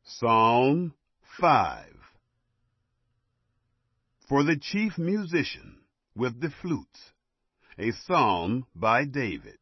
Psalm 5. For the chief musician with the flutes, a psalm by David.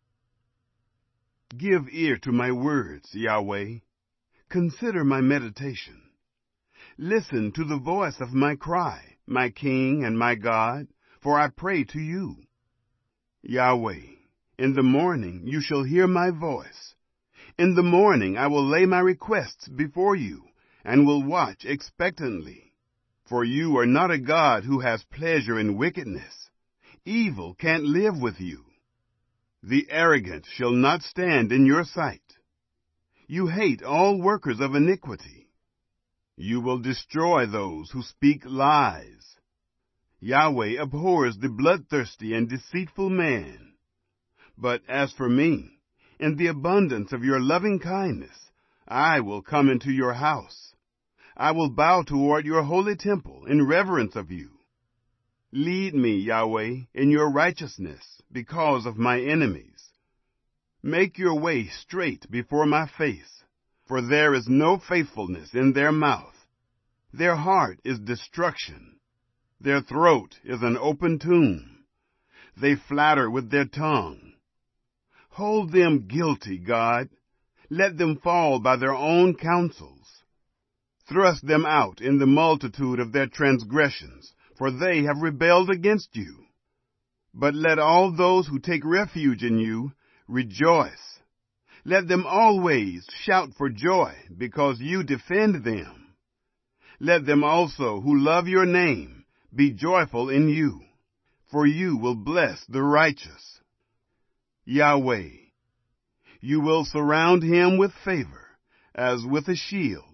Give ear to my words, Yahweh. Consider my meditation. Listen to the voice of my cry, my King and my God, for I pray to you. Yahweh, in the morning you shall hear my voice. In the morning I will lay my requests before you, and will watch expectantly. For you are not a God who has pleasure in wickedness. Evil can't live with you. The arrogant shall not stand in your sight. You hate all workers of iniquity. You will destroy those who speak lies. Yahweh abhors the bloodthirsty and deceitful man. But as for me, in the abundance of your loving kindness, I will come into your house. I will bow toward your holy temple in reverence of you. Lead me, Yahweh, in your righteousness because of my enemies. Make your way straight before my face, for there is no faithfulness in their mouth. Their heart is destruction. Their throat is an open tomb. They flatter with their tongue. Hold them guilty, God. Let them fall by their own counsels. Thrust them out in the multitude of their transgressions, for they have rebelled against you. But let all those who take refuge in you rejoice. Let them always shout for joy, because you defend them. Let them also who love your name be joyful in you, for you will bless the righteous. Yahweh, you will surround him with favor, as with a shield.